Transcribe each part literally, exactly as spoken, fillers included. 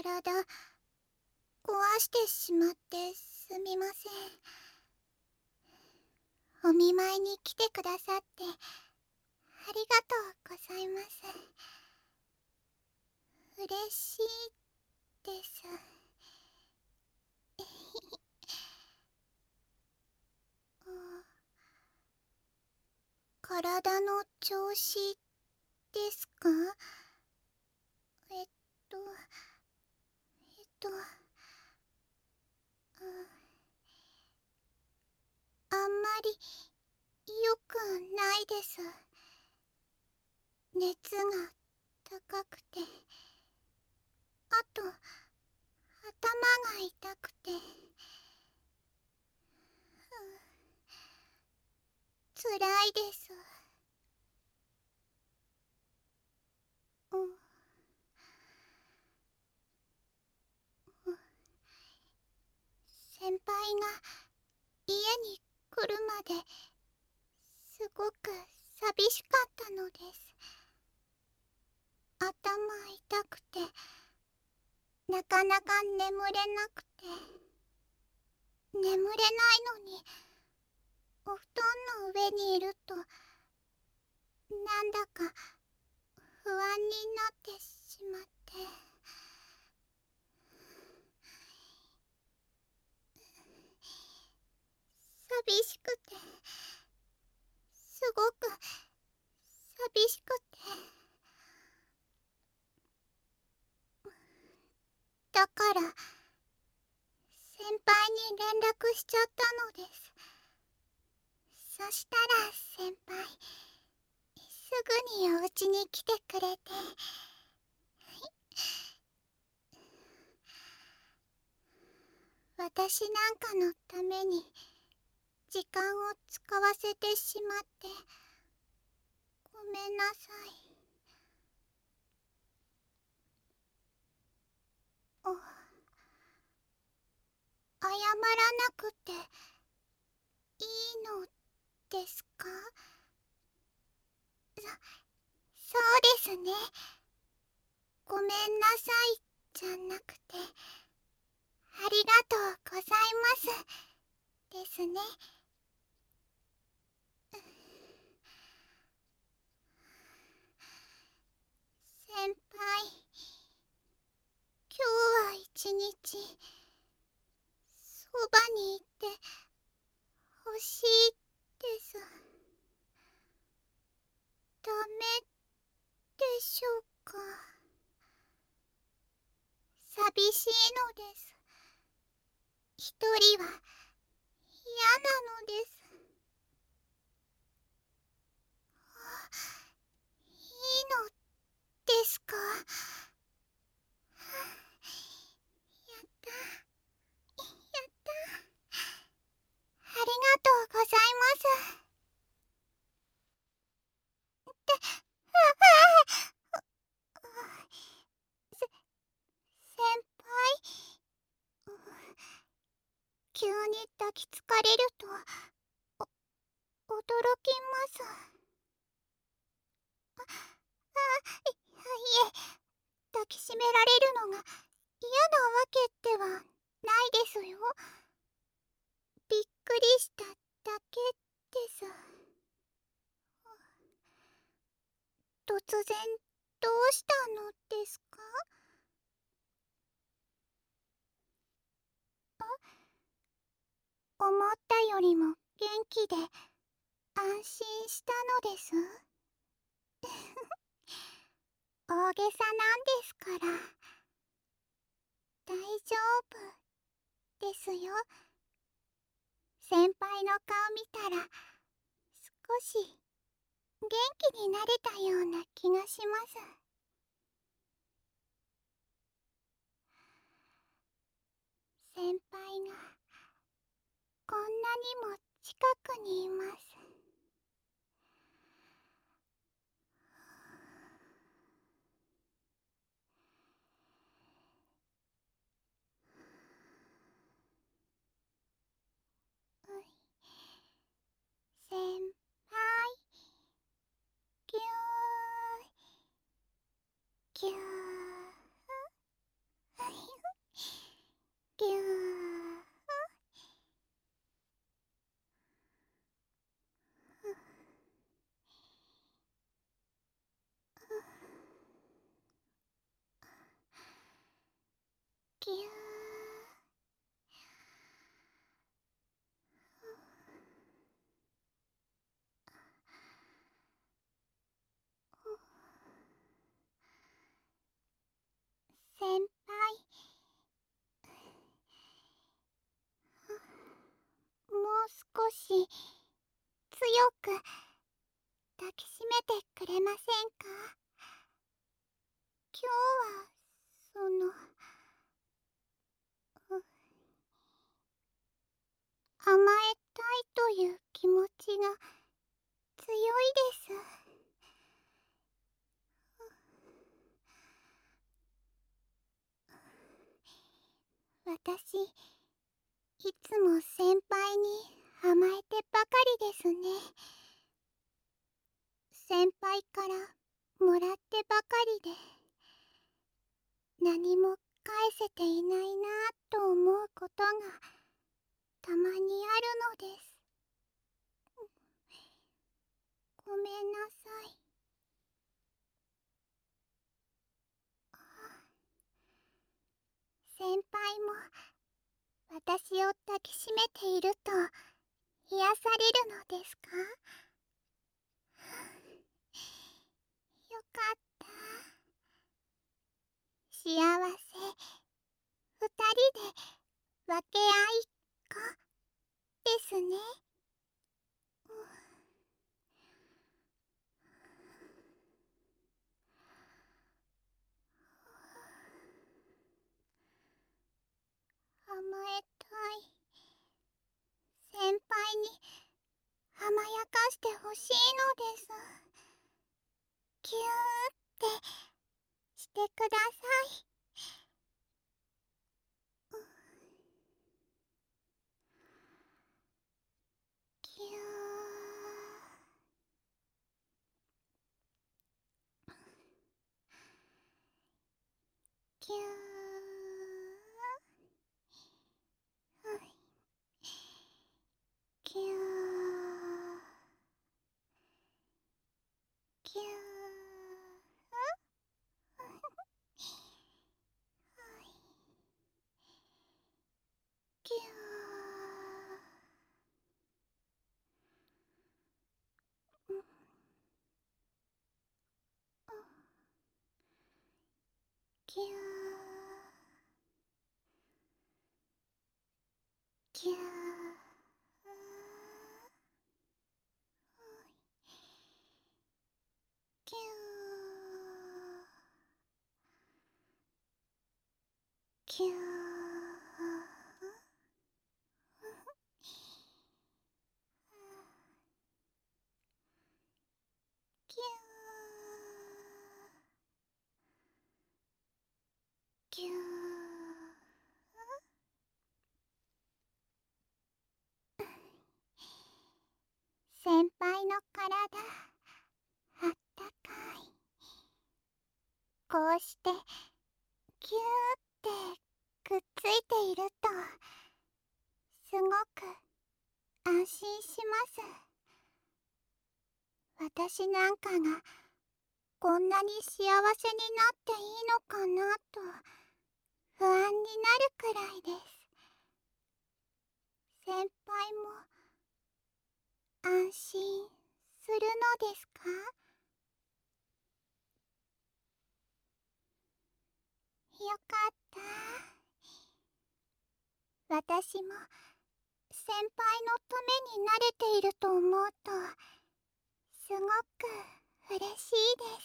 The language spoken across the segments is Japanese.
体壊してしまってすみません。お見舞いに来てくださってありがとうございます。嬉しいです。体の調子ですか？えっとえっとあんまり良くないです。熱が高くて、あと頭が痛くて、つらいです。うん、先輩が家に来るまですごく寂しかったのです。頭痛くてなかなか眠れなくて、眠れないのにお布団の上にいるとなんだか不安になってしまって、寂しくて、すごく寂しくて、だから先輩に連絡しちゃったのです。そしたら先輩すぐにお家に来てくれて、私なんかのために時間を使わせてしまってごめんなさい。お謝らなくていいのですか？そ、そうですね。ごめんなさいじゃなくて、ありがとうございますですね。先輩、今日は一日そばにいてほしいです。ダメでしょうか？寂しいのです。一人は嫌なのです。いいのですか？やったやった。ありがとうございます。ってああせ先輩、急に抱きつかれるとお驚きます。ああい、いえ、抱きしめられるのが嫌なわけではないですよ。びっくりしただけです。突然どうしたのですか？思ったよりも元気で安心したのです。大げさなんですから。大丈夫ですよ。先輩の顔見たら少し元気になれたような気がします。先輩がこんなにも近くにいます。先輩、ぎゅーぎゅー。 ぎゅー。先輩、もう少し強く抱きしめてくれませんか？今日はそのう甘えたいという気持ちが強いです。私、いつも先輩に甘えてばかりですね。先輩からもらってばかりで、何も返せていないなぁと思うことがたまにあるのです。ごめんなさい。先輩も私を抱きしめていると癒されるのですか？よかった。幸せ、二人で分け合いっこですね。甘えたい。先輩に甘やかしてほしいのです。ぎゅーってしてください。ぎゅー。ぎゅー。ぎゅー。ぎゅー。ぎゅー。ぎゅー。ぎゅー。ぎゅー。ぎゅー。ぎゅー。ぎゅー。先輩の体、あったかい。こうしてぎゅーってくっついているとすごく安心します。私なんかがこんなに幸せになっていいのかなと不安になるくらいです。先輩も安心するのですか？よかった。私も先輩のために慣れていると思うとすごく嬉しいです。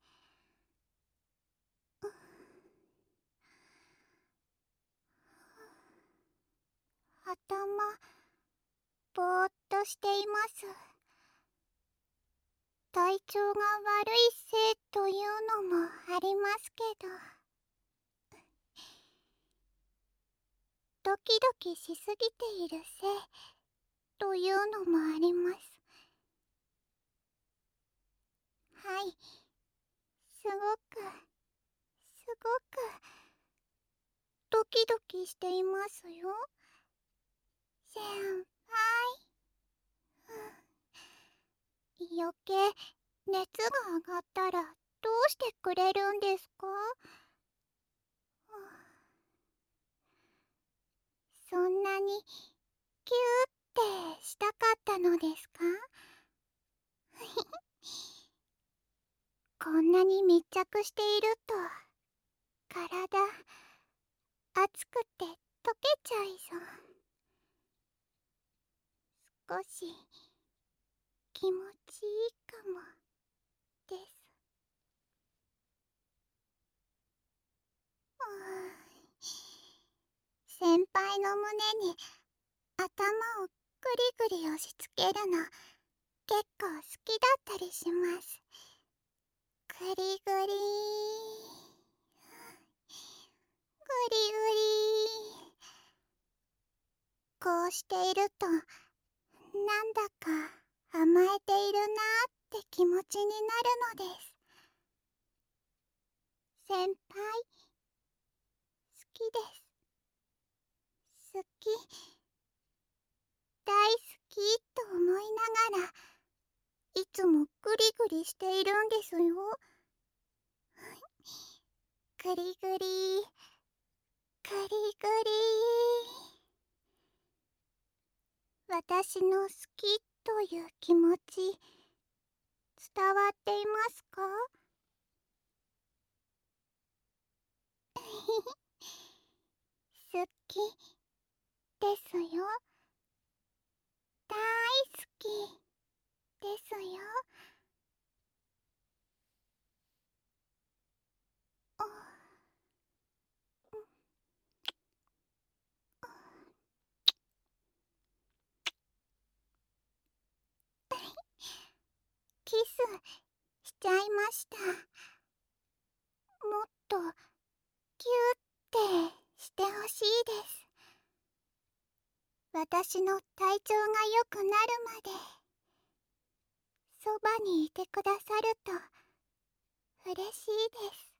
頭ぼーっとしています。体調が悪いせいというのもありますけど、ドキドキしすぎているせいというのもあります。はい、すごくすごくドキドキしていますよ。先輩、余計熱が上がったらどうしてくれるんですか？ のですか？こんなに密着していると体熱くて溶けちゃいそう。少し気持ちいいかもです。うーん、先輩の胸に頭をぐりぐり押しつけるの結構好きだったりします。ぐりぐりぐりぐり。こうしているとなんだか甘えているなーって気持ちになるのです。先輩、好きです。好き、大好きと思いながらいつもグリグリしているんですよ。グリグリグリグリ。私の好きという気持ち伝わっていますか？好きですよ。大好きですよ。あ、キスしちゃいました。もっとキューってしてほしいです。私の体調が良くなるまでそばにいてくださると嬉しいです。